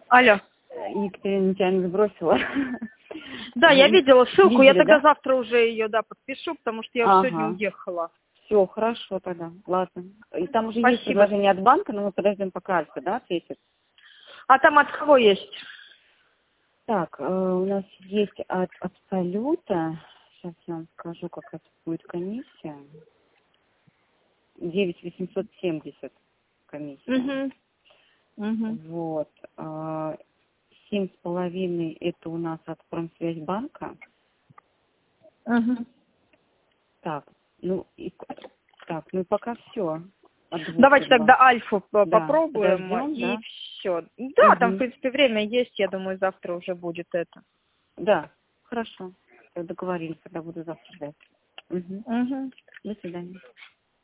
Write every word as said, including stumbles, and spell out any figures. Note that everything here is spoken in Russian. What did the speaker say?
Алло. Екатерина тебя не сбросила. Да, я видела ссылку, я Видели, тогда да? завтра уже ее, да, подпишу, потому что я уже сегодня Ага. уехала. Все, хорошо тогда, ладно. И там уже есть Спасибо. предложение от банка, но мы подождем, пока Альфа, да, ответит. А там от кого есть? Так, э, у нас есть от Абсолюта, сейчас я вам скажу, какая будет комиссия. девять восемьсот семьдесят комиссия. Угу. Угу. Вот. э, Семь с половиной это у нас от Промсвязьбанка. Угу. Так, ну и так, ну и пока все. Давайте тогда Альфу п- Да, попробуем подождем, и да. все. Да, там, в Угу. принципе, время есть, я думаю, завтра уже будет это. Да, хорошо. Договорились, когда буду завтра ждать. Угу. Угу. До свидания.